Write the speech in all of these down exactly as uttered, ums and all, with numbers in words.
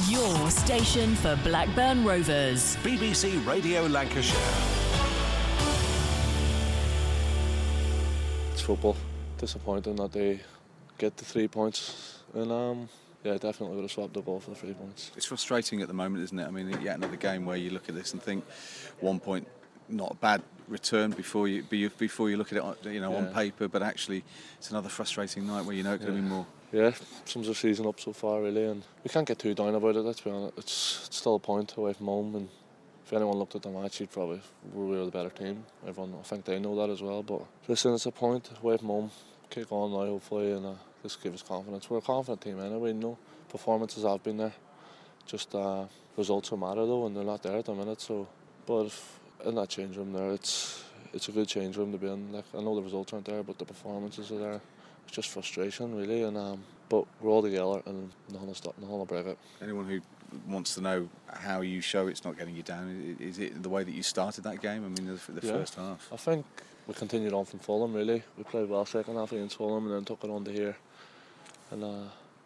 Your station for Blackburn Rovers. B B C Radio Lancashire. It's football. Disappointing that they get the three points. And um, yeah, definitely would have swapped the ball for the three points. It's frustrating at the moment, isn't it? I mean, yet another game where you look at this and think one point, not a bad return before you before you look at it, you know, yeah. on paper, but actually it's another frustrating night where you know it could yeah. have been more. Yeah, sums the season up so far really, and we can't get too down about it. Let's be honest, it's, it's still a point away from home, and if anyone looked at the match, he'd probably we were the better team. Everyone, I think they know that as well. But listen, it's a point away from home. Kick on now, hopefully, and uh, just give us confidence. We're a confident team anyway. You know, performances have been there. Just uh, results will matter though, and they're not there at the minute. So, but if, in that change room there, it's it's a good change room to be in. Like I know the results aren't there, but the performances are there. It's just frustration really, and um, but we're all together and nothing will stop, nothing will break it. Anyone who wants to know how you show it's not getting you down, is it the way that you started that game? I mean, the, the yeah. first half. I think we continued on from Fulham really. We played well second half against Fulham and then took it on to here, and uh,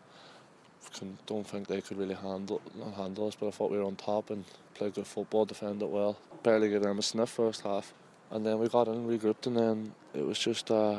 can, don't think they could really handle not handle us. But I thought we were on top and played good football, defended well. Barely gave them a sniff first half, and then we got in, regrouped, and then it was just. Uh,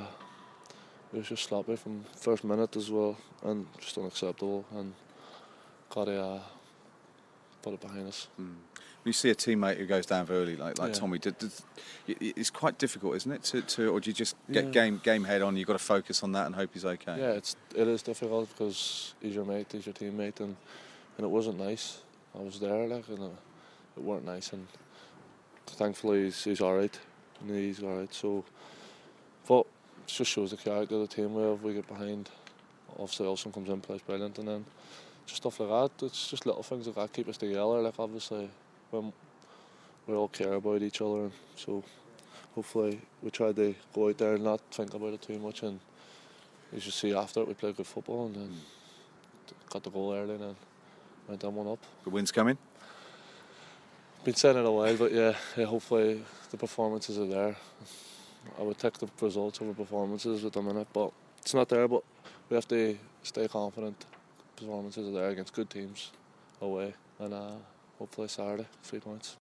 It was just sloppy from first minute as well, and just unacceptable, and got to uh, put it behind us. Mm. You see a teammate who goes down early, like like yeah. Tommy did, did. It's quite difficult, isn't it? To, to or do you just get yeah. game game head on? You've got to focus on that and hope he's okay. Yeah, it's it is difficult because he's your mate, he's your teammate, and, and it wasn't nice. I was there, like, and it, it weren't nice, and thankfully he's he's all right, and he's all right. So, but. It just shows the character of the team we have. We get behind. Obviously, Olsen comes in, plays brilliant, and then just stuff like that. It's just little things like that keep us together. Like obviously, when we all care about each other, and so hopefully we try to go out there and not think about it too much. And you should see after it, we played good football, and then got the goal early, and then went down one up. The win's coming. Been saying it a while, but yeah, yeah, hopefully the performances are there. I would take the results over performances at the minute, but it's not there. But we have to stay confident. Performances are there against good teams away, and uh, hopefully Saturday, three points.